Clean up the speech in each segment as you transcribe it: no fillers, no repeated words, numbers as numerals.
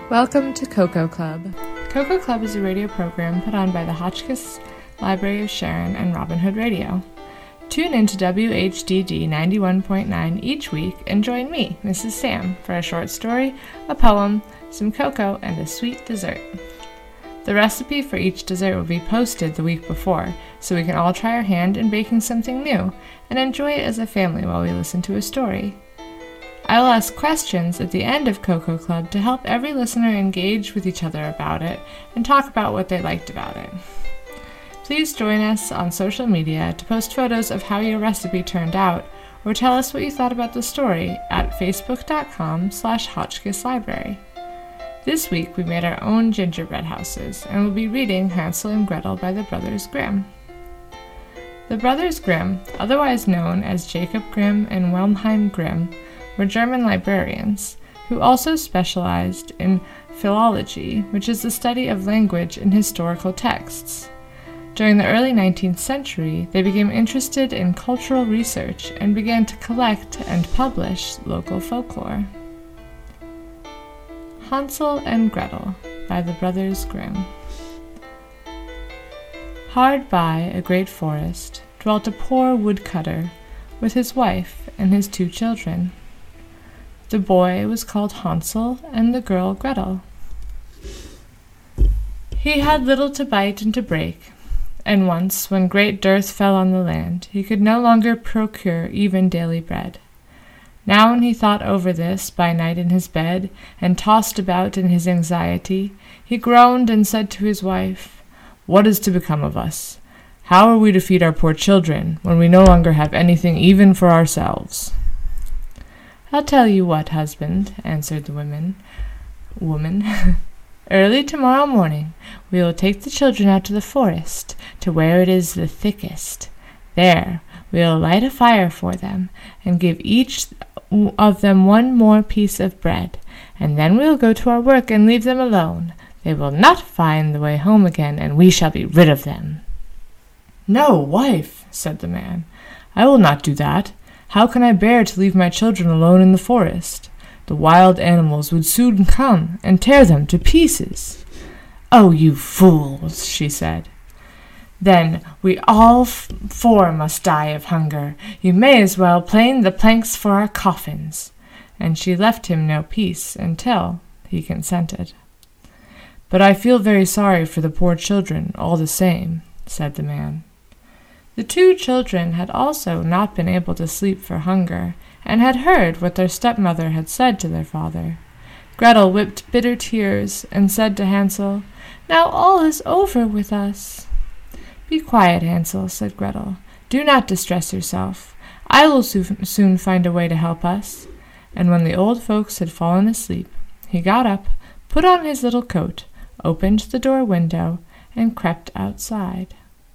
Welcome to Cocoa Club. Cocoa Club is a radio program put on by the Hotchkiss Library of Sharon and Robin Hood Radio. Tune in to WHDD 91.9 each week and join me, Mrs. Sam, for a short story, a poem, some cocoa, and a sweet dessert. The recipe for each dessert will be posted the week before, so we can all try our hand in baking something new and enjoy it as a family while we listen to a story. I will ask questions at the end of Cocoa Club to help every listener engage with each other about it and talk about what they liked about it. Please join us on social media to post photos of how your recipe turned out or tell us what you thought about the story at facebook.com/HotchkissLibrary. This week we made our own gingerbread houses and will be reading Hansel and Gretel by the Brothers Grimm. The Brothers Grimm, otherwise known as Jacob Grimm and Wilhelm Grimm, were German librarians who also specialized in philology, which is the study of language and historical texts. During the early 19th century, they became interested in cultural research and began to collect and publish local folklore. Hansel and Gretel by the Brothers Grimm. Hard by a great forest dwelt a poor woodcutter with his wife and his 2 children. The boy was called Hansel and the girl Gretel. He had little to bite and to break, and once, when great dearth fell on the land, he could no longer procure even daily bread. Now when he thought over this by night in his bed, and tossed about in his anxiety, he groaned and said to his wife, "What is to become of us? How are we to feed our poor children, when we no longer have anything even for ourselves?" "I'll tell you what, husband," answered the woman. "Early tomorrow morning we will take the children out to the forest, to where it is the thickest. There we will light a fire for them, and give each of them one more piece of bread, and then we will go to our work and leave them alone. They will not find the way home again, and we shall be rid of them." "No, wife," said the man, "I will not do that. How can I bear to leave my children alone in the forest? The wild animals would soon come and tear them to pieces." "Oh, you fools," she said. "Then we all 4 must die of hunger. You may as well plane the planks for our coffins." And she left him no peace until he consented. "But I feel very sorry for the poor children, all the same," said the man. The 2 children had also not been able to sleep for hunger, and had heard what their stepmother had said to their father. Gretel wept bitter tears, and said to Hansel, "Now all is over with us." "Be quiet, Hansel," said Gretel. "Do not distress yourself. I will soon find a way to help us." And when the old folks had fallen asleep, he got up, put on his little coat, opened the door window, and crept outside.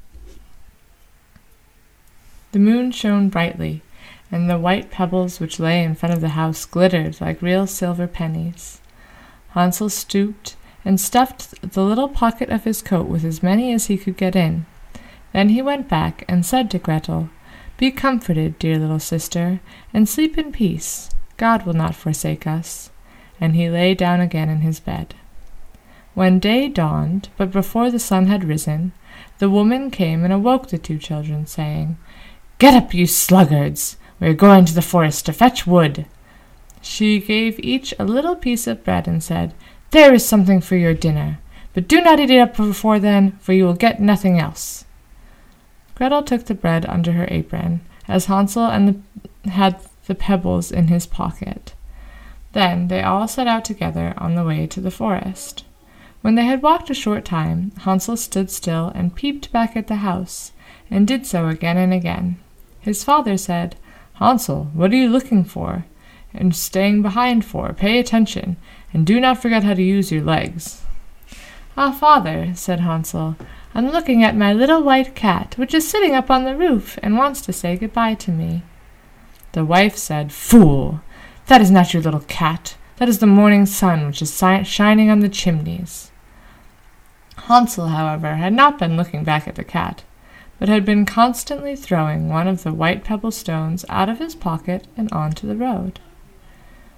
The moon shone brightly, and the white pebbles which lay in front of the house glittered like real silver pennies. Hansel stooped and stuffed the little pocket of his coat with as many as he could get in. Then he went back and said to Gretel, "Be comforted, dear little sister, and sleep in peace. God will not forsake us." And he lay down again in his bed. When day dawned, but before the sun had risen, the woman came and awoke the 2 children, saying, "Get up, you sluggards! We are going to the forest to fetch wood." She gave each a little piece of bread and said, "There is something for your dinner, but do not eat it up before then, for you will get nothing else." Gretel took the bread under her apron, as Hansel had the pebbles in his pocket. Then they all set out together on the way to the forest. When they had walked a short time, Hansel stood still and peeped back at the house, and did so again and again. His father said, "Hansel, what are you looking for and staying behind for? Pay attention, and do not forget how to use your legs." "Ah, father," said Hansel, "I'm looking at my little white cat, which is sitting up on the roof and wants to say good-bye to me." The wife said, "Fool! That is not your little cat. That is the morning sun which is shining on the chimneys." Hansel, however, had not been looking back at the cat, but had been constantly throwing one of the white pebble stones out of his pocket and onto the road.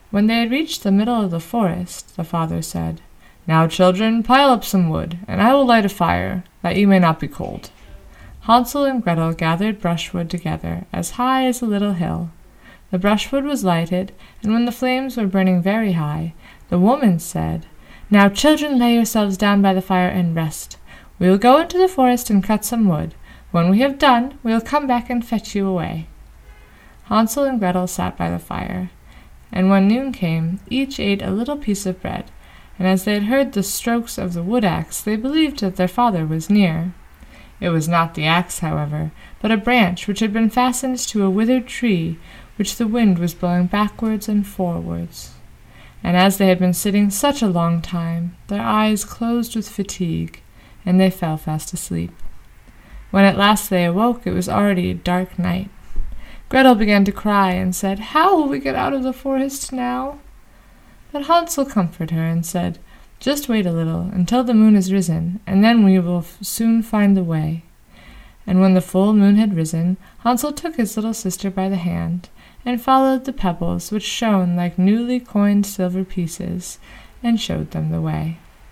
When they had reached the middle of the forest, the father said, "Now, children, pile up some wood, and I will light a fire, that you may not be cold." Hansel and Gretel gathered brushwood together as high as a little hill. The brushwood was lighted, and when the flames were burning very high, the woman said, "Now, children, lay yourselves down by the fire and rest. We will go into the forest and cut some wood. When we have done, we will come back and fetch you away." Hansel and Gretel sat by the fire, and when noon came, each ate a little piece of bread, and as they had heard the strokes of the wood-axe, they believed that their father was near. It was not the axe, however, but a branch which had been fastened to a withered tree, which the wind was blowing backwards and forwards. And as they had been sitting such a long time, their eyes closed with fatigue, and they fell fast asleep. When at last they awoke, it was already a dark night. Gretel began to cry and said, "How will we get out of the forest now?" But Hansel comforted her and said, "Just wait a little until the moon is risen, and then we will soon find the way." And when the full moon had risen, Hansel took his little sister by the hand, and followed the pebbles which shone like newly coined silver pieces, and showed them the way.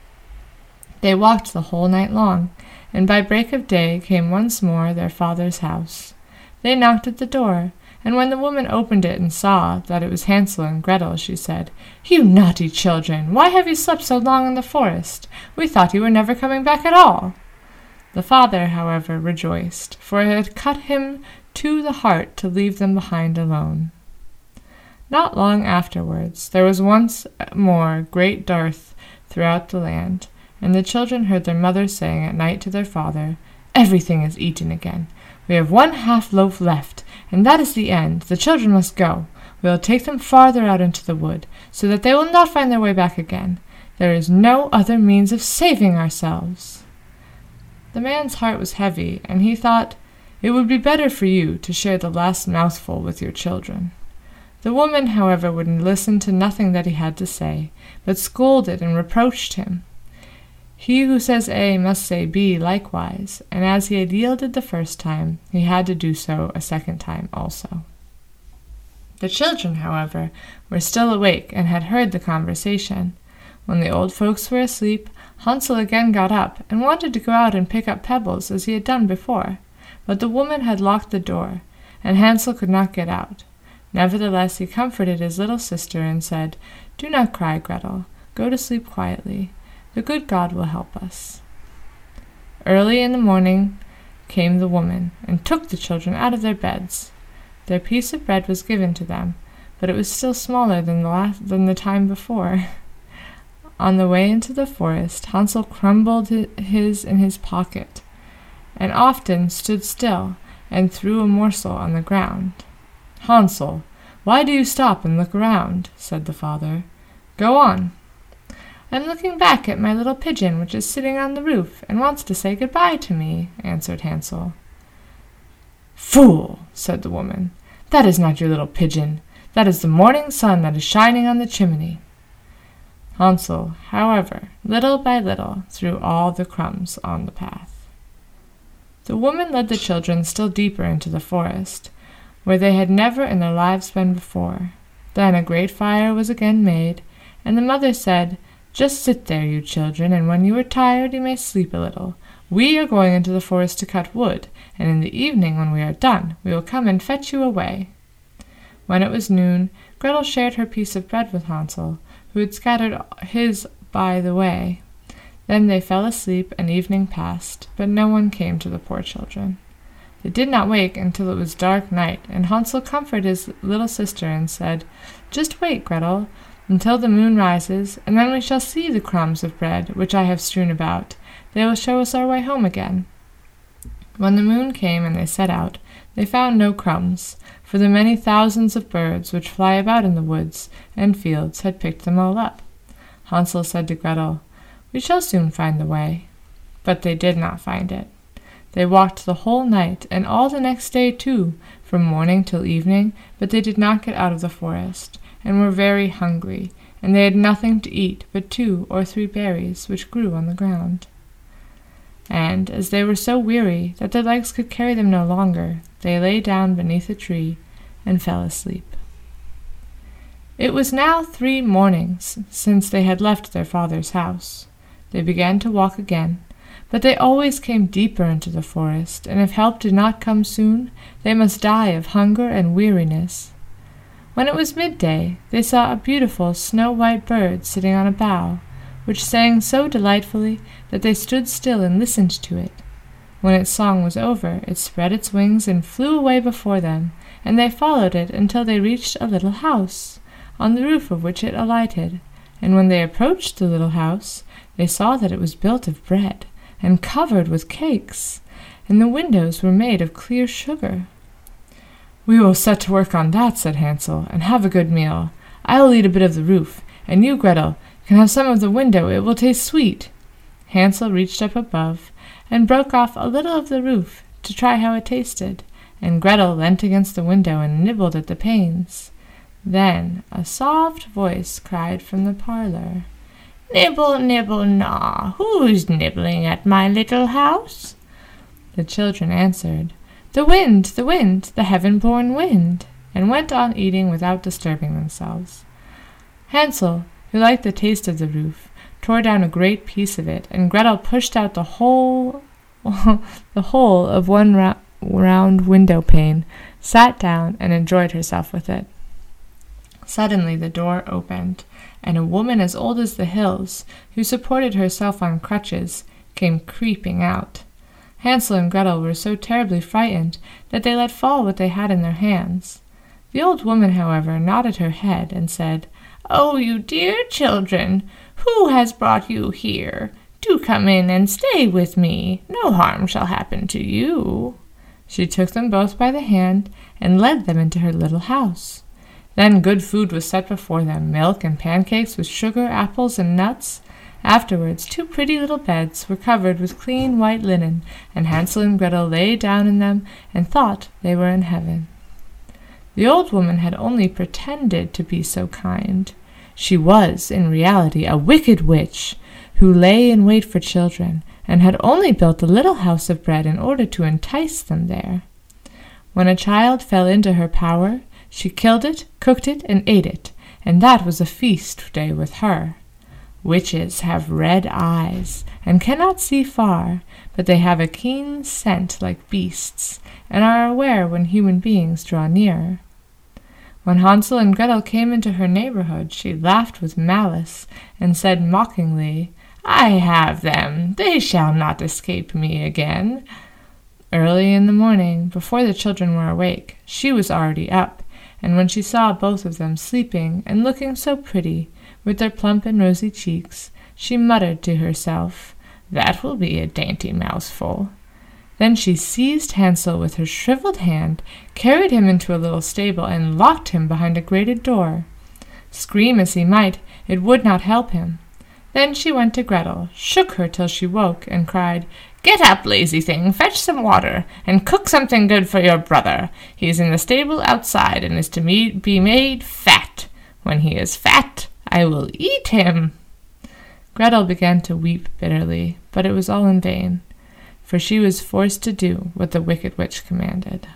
They walked the whole night long, and by break of day came once more their father's house. They knocked at the door, and when the woman opened it and saw that it was Hansel and Gretel, she said, "You naughty children, why have you slept so long in the forest? We thought you were never coming back at all." The father, however, rejoiced, for it had cut him to the heart to leave them behind alone. Not long afterwards, there was once more great dearth throughout the land, and the children heard their mother saying at night to their father, "Everything is eaten again. We have 1/2 loaf left, and that is the end. The children must go. We will take them farther out into the wood, so that they will not find their way back again. There is no other means of saving ourselves." The man's heart was heavy, and he thought, "It would be better for you to share the last mouthful with your children." The woman, however, would listen to nothing that he had to say, but scolded and reproached him. He who says A must say B likewise, and as he had yielded the first time, he had to do so a second time also. The children, however, were still awake and had heard the conversation. When the old folks were asleep, Hansel again got up and wanted to go out and pick up pebbles as he had done before, but the woman had locked the door, and Hansel could not get out. Nevertheless, he comforted his little sister and said, "Do not cry, Gretel. Go to sleep quietly. The good God will help us." Early in the morning came the woman, and took the children out of their beds. Their piece of bread was given to them, but it was still smaller than the time before. On the way into the forest, Hansel crumbled his in his pocket, and often stood still and threw a morsel on the ground. "Hansel, why do you stop and look around?" said the father. "Go on." "I'm looking back at my little pigeon which is sitting on the roof and wants to say good-bye to me," answered Hansel. "Fool!" said the woman. "That is not your little pigeon. That is the morning sun that is shining on the chimney." Hansel, however, little by little, threw all the crumbs on the path. The woman led the children still deeper into the forest, where they had never in their lives been before. Then a great fire was again made, and the mother said, "Just sit there, you children, and when you are tired you may sleep a little. We are going into the forest to cut wood, and in the evening, when we are done, we will come and fetch you away." When it was noon, Gretel shared her piece of bread with Hansel, who had scattered his by the way. Then they fell asleep, and evening passed, but no one came to the poor children. They did not wake until it was dark night, and Hansel comforted his little sister and said, "Just wait, Gretel, until the moon rises, and then we shall see the crumbs of bread which I have strewn about. They will show us our way home again." When the moon came and they set out, they found no crumbs, for the many thousands of birds which fly about in the woods and fields had picked them all up. Hansel said to Gretel, "We shall soon find the way." But they did not find it. They walked the whole night, and all the next day too, from morning till evening, but they did not get out of the forest, and were very hungry, and they had nothing to eat but 2 or 3 berries which grew on the ground. And as they were so weary that their legs could carry them no longer, they lay down beneath a tree and fell asleep. It was now 3 mornings since they had left their father's house. They began to walk again, but they always came deeper into the forest, and if help did not come soon, they must die of hunger and weariness. When it was midday, they saw a beautiful snow-white bird sitting on a bough, which sang so delightfully that they stood still and listened to it. When its song was over, it spread its wings and flew away before them, and they followed it until they reached a little house, on the roof of which it alighted. And when they approached the little house, they saw that it was built of bread, and covered with cakes, and the windows were made of clear sugar. "We will set to work on that," said Hansel, "and have a good meal. I will eat a bit of the roof, and you, Gretel, can have some of the window. It will taste sweet." Hansel reached up above, and broke off a little of the roof to try how it tasted, and Gretel leant against the window and nibbled at the panes. Then a soft voice cried from the parlor, "Nibble, nibble, gnaw, who's nibbling at my little house?" The children answered, the wind, the heaven-born wind," and went on eating without disturbing themselves. Hansel, who liked the taste of the roof, tore down a great piece of it, and Gretel pushed out the whole of one round window pane, sat down, and enjoyed herself with it. Suddenly the door opened, and a woman as old as the hills, who supported herself on crutches, came creeping out. Hansel and Gretel were so terribly frightened that they let fall what they had in their hands. The old woman, however, nodded her head and said, "Oh, you dear children, who has brought you here? Do come in and stay with me. No harm shall happen to you." She took them both by the hand and led them into her little house. Then good food was set before them, milk and pancakes with sugar, apples, and nuts. Afterwards 2 pretty little beds were covered with clean white linen, and Hansel and Gretel lay down in them and thought they were in heaven. The old woman had only pretended to be so kind. She was, in reality, a wicked witch, who lay in wait for children, and had only built a little house of bread in order to entice them there. When a child fell into her power, she killed it, cooked it, and ate it, and that was a feast day with her. Witches have red eyes, and cannot see far, but they have a keen scent like beasts, and are aware when human beings draw near. When Hansel and Gretel came into her neighborhood, she laughed with malice, and said mockingly, "I have them, they shall not escape me again." Early in the morning, before the children were awake, she was already up, and when she saw both of them sleeping and looking so pretty, with their plump and rosy cheeks, she muttered to herself, "That will be a dainty mouthful." Then she seized Hansel with her shriveled hand, carried him into a little stable, and locked him behind a grated door. Scream as he might, it would not help him. Then she went to Gretel, shook her till she woke, and cried, "Get up, lazy thing, fetch some water, and cook something good for your brother. He is in the stable outside, and is to be made fat. When he is fat, I will eat him." Gretel began to weep bitterly, but it was all in vain, for she was forced to do what the wicked witch commanded.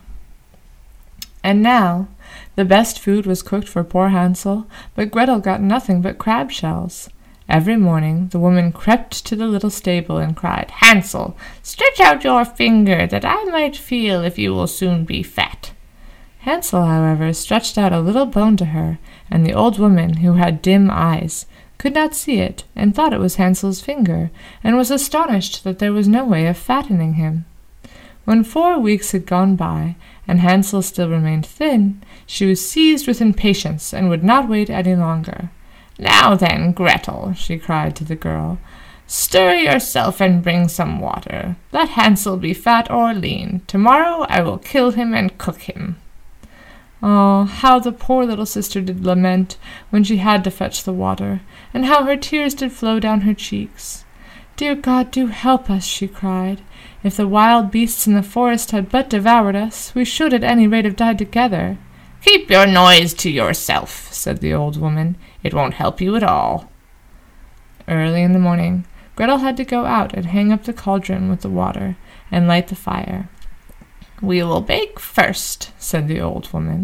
And now the best food was cooked for poor Hansel, but Gretel got nothing but crab shells. Every morning the woman crept to the little stable and cried, "Hansel, stretch out your finger, that I might feel if you will soon be fat." Hansel, however, stretched out a little bone to her, and the old woman, who had dim eyes, could not see it, and thought it was Hansel's finger, and was astonished that there was no way of fattening him. When 4 weeks had gone by, and Hansel still remained thin, she was seized with impatience, and would not wait any longer. "Now then, Gretel," she cried to the girl, "stir yourself and bring some water. Let Hansel be fat or lean. Tomorrow I will kill him and cook him." Oh, how the poor little sister did lament when she had to fetch the water, and how her tears did flow down her cheeks. "Dear God, do help us," she cried. "If the wild beasts in the forest had but devoured us, we should at any rate have died together." "Keep your noise to yourself," said the old woman. "It won't help you at all." Early in the morning, Gretel had to go out and hang up the cauldron with the water, and light the fire. "We will bake first," said the old woman.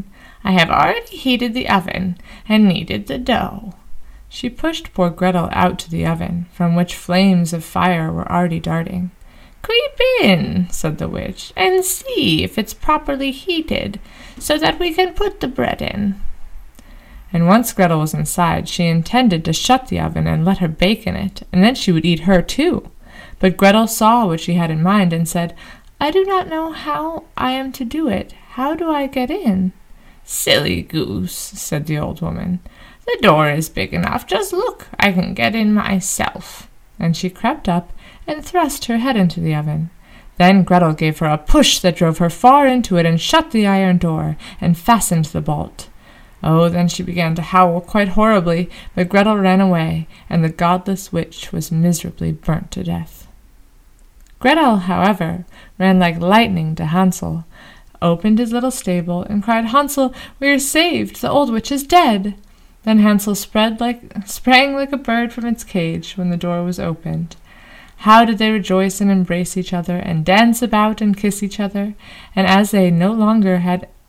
I have already heated the oven and kneaded the dough." She pushed poor Gretel out to the oven, from which flames of fire were already darting. "Creep in," said the witch, "and see if it's properly heated, so that we can put the bread in." And once Gretel was inside, she intended to shut the oven and let her bake in it, and then she would eat her too. But Gretel saw what she had in mind and said, "I do not know how I am to do it. How do I get in?" "Silly goose," said the old woman. "The door is big enough. Just look, I can get in myself." And she crept up and thrust her head into the oven. Then Gretel gave her a push that drove her far into it and shut the iron door and fastened the bolt. Oh, then she began to howl quite horribly, but Gretel ran away, and the godless witch was miserably burnt to death. Gretel, however, ran like lightning to Hansel, opened his little stable, and cried, "Hansel, we are saved! The old witch is dead!" Then Hansel sprang like a bird from its cage when the door was opened. How did they rejoice and embrace each other, and dance about and kiss each other, and as they no longer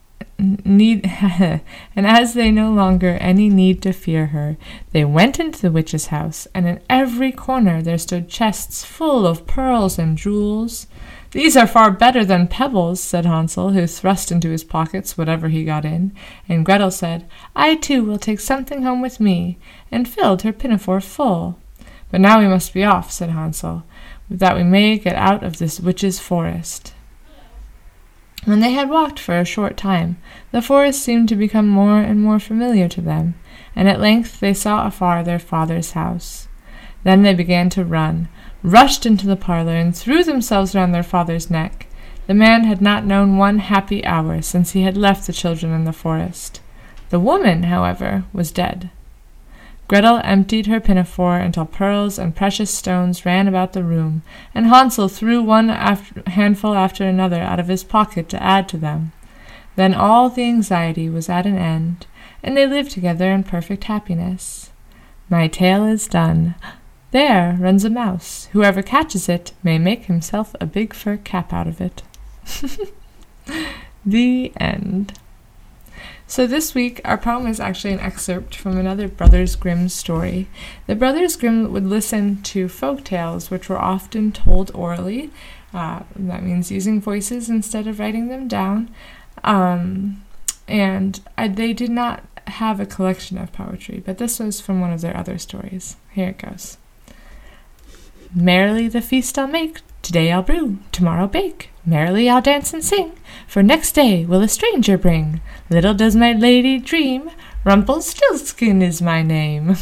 any need to fear her, they went into the witch's house, and in every corner there stood chests full of pearls and jewels. "These are far better than pebbles," said Hansel, who thrust into his pockets whatever he got in, and Gretel said, "I too will take something home with me," and filled her pinafore full. "But now we must be off," said Hansel, "that we may get out of this witch's forest." When they had walked for a short time, the forest seemed to become more and more familiar to them, and at length they saw afar their father's house. Then they began to run, rushed into the parlor, and threw themselves round their father's neck. The man had not known one happy hour since he had left the children in the forest. The woman, however, was dead. Gretel emptied her pinafore until pearls and precious stones ran about the room, and Hansel threw one handful after another out of his pocket to add to them. Then all the anxiety was at an end, and they lived together in perfect happiness. My tale is done. There runs a mouse. Whoever catches it may make himself a big fur cap out of it. The end. So this week, our poem is actually an excerpt from another Brothers Grimm story. The Brothers Grimm would listen to folk tales, which were often told orally. That means using voices instead of writing them down. They did not have a collection of poetry, but this was from one of their other stories. Here it goes. "Merrily the feast I'll make, today I'll brew, tomorrow bake. Merrily I'll dance and sing, for next day will a stranger bring. Little does my lady dream, Rumpelstiltskin is my name."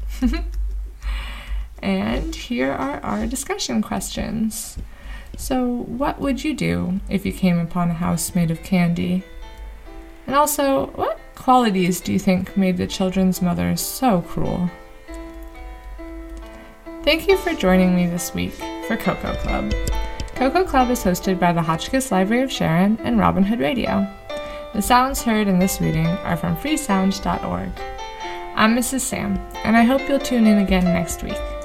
And here are our discussion questions. So, what would you do if you came upon a house made of candy? And also, what qualities do you think made the children's mother so cruel? Thank you for joining me this week for Cocoa Club. Cocoa Club is hosted by the Hotchkiss Library of Sharon and Robin Hood Radio. The sounds heard in this reading are from freesound.org. I'm Mrs. Sam, and I hope you'll tune in again next week.